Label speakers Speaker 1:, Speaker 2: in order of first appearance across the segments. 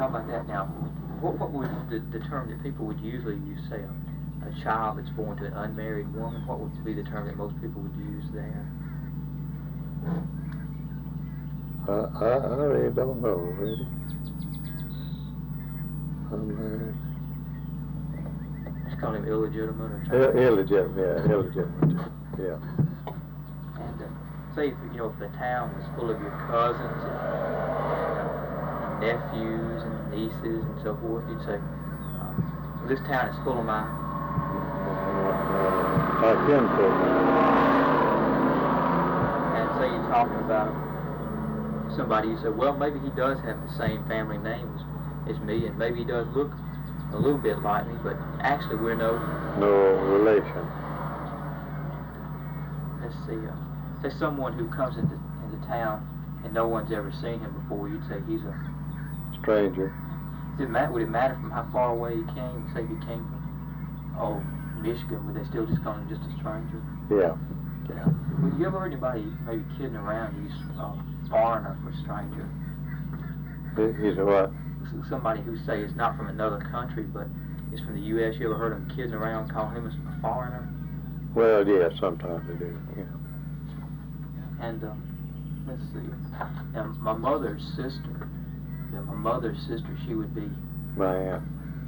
Speaker 1: talk about that now. What would the term that people would usually use, say, a child that's born to an unmarried woman, what would be the term that most people would use there?
Speaker 2: I really don't know, really. Unmarried.
Speaker 1: Just call him illegitimate or something?
Speaker 2: Illegitimate, yeah, illegitimate, yeah.
Speaker 1: And say, if the town was full of your cousins and nephews and nieces and so forth, you'd say, this town is full of my...
Speaker 2: My kinfolk.
Speaker 1: And say you're talking about somebody, you say, well, maybe he does have the same family name as me, and maybe he does look a little bit like me, but actually we're no
Speaker 2: relation.
Speaker 1: Let's see, say someone who comes into town and no one's ever seen him before, you'd say he's a
Speaker 2: stranger.
Speaker 1: Would it matter from how far away he came? Say if he came from Michigan, would they still just call him just a stranger?
Speaker 2: Yeah.
Speaker 1: Well, you ever heard anybody maybe kidding around use foreigner for stranger?
Speaker 2: He's a what?
Speaker 1: Somebody who say is not from another country but is from the U.S. You ever heard them kidding around call him a foreigner?
Speaker 2: Well, yeah, sometimes they do. Yeah.
Speaker 1: And let's see. Now, my mother's sister, she would be
Speaker 2: My aunt.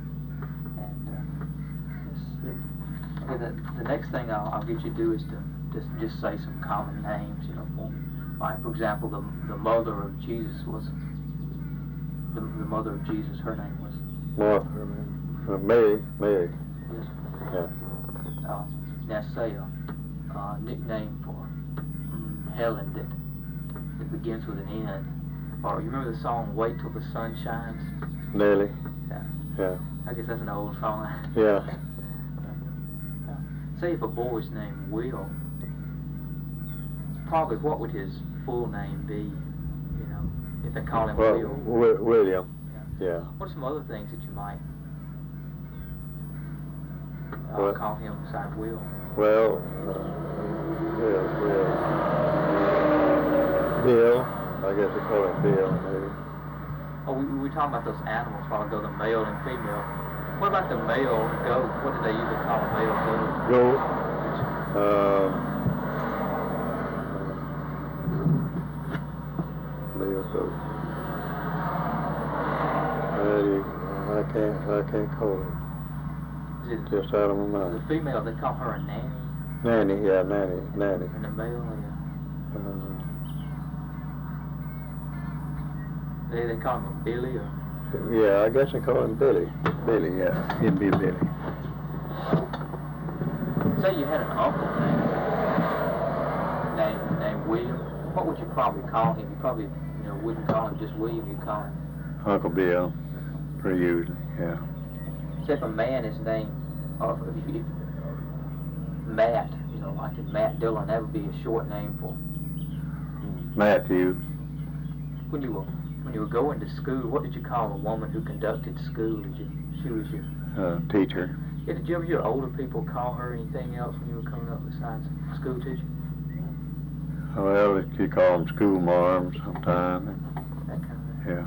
Speaker 1: And let's see. Okay, the next thing I'll get you to do is to just say some common names, for me. Like, for example, the mother of Jesus was. The mother of Jesus, her name was?
Speaker 2: Martha. Mary.
Speaker 1: Yes.
Speaker 2: Yeah.
Speaker 1: Now say a nickname for Helen that begins with an N. Or you remember the song "Wait Till the Sun Shines"?
Speaker 2: Nellie.
Speaker 1: Yeah. I guess that's an old song.
Speaker 2: Yeah.
Speaker 1: Say if a boy's named Will, probably what would his full name be? If they call him Will.
Speaker 2: William. Yeah.
Speaker 1: What are some other things that you might call him besides Will?
Speaker 2: Well, Bill. I guess they call him Bill, maybe.
Speaker 1: Oh, we were talking about those animals a while ago, the male and female. What about the male goat? What do they usually call a male goat?
Speaker 2: Goat. So I can't call it. Just out of my mind.
Speaker 1: The female, they call her a nanny.
Speaker 2: Nanny, yeah, nanny.
Speaker 1: And the male, they call him a Billy or?
Speaker 2: Yeah, I guess they call him Billy. Billy, yeah, he'd be Billy.
Speaker 1: Say you had an uncle named William. What would you probably call him? You probably wouldn't call him just William, you'd call him
Speaker 2: Uncle Bill, pretty usually, yeah.
Speaker 1: Except a man is named, Matt, like Matt Dillon, that would be a short name for
Speaker 2: Matthew.
Speaker 1: When you were going to school, what did you call a woman who conducted school? She was your
Speaker 2: teacher.
Speaker 1: Yeah, did you ever hear older people call her anything else when you were coming up besides school teacher?
Speaker 2: Well, you call them school marms sometimes.
Speaker 1: That kind of thing.
Speaker 2: Yeah.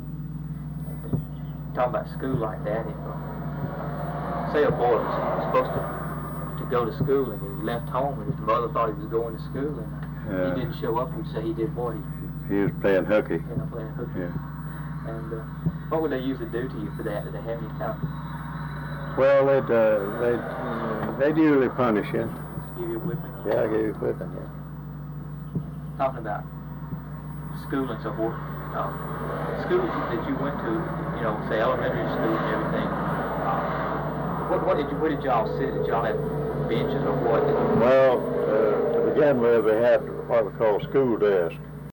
Speaker 1: Talking about school like that, if say a boy was supposed to go to school and he left home and his mother thought he was going to school and he didn't show up, you'd say he did what?
Speaker 2: He was playing hooky.
Speaker 1: Playing hooky.
Speaker 2: Yeah.
Speaker 1: And what would they usually do to you for that? Did they have any kind of...
Speaker 2: Well, they'd usually punish you.
Speaker 1: Give you a whipping?
Speaker 2: Yeah, give you a whipping, yeah.
Speaker 1: Talking about school and so forth, schools that you went to, say elementary school and everything, where did y'all sit? Did y'all have benches or what?
Speaker 2: Well, to begin with, they had what we call a school desk.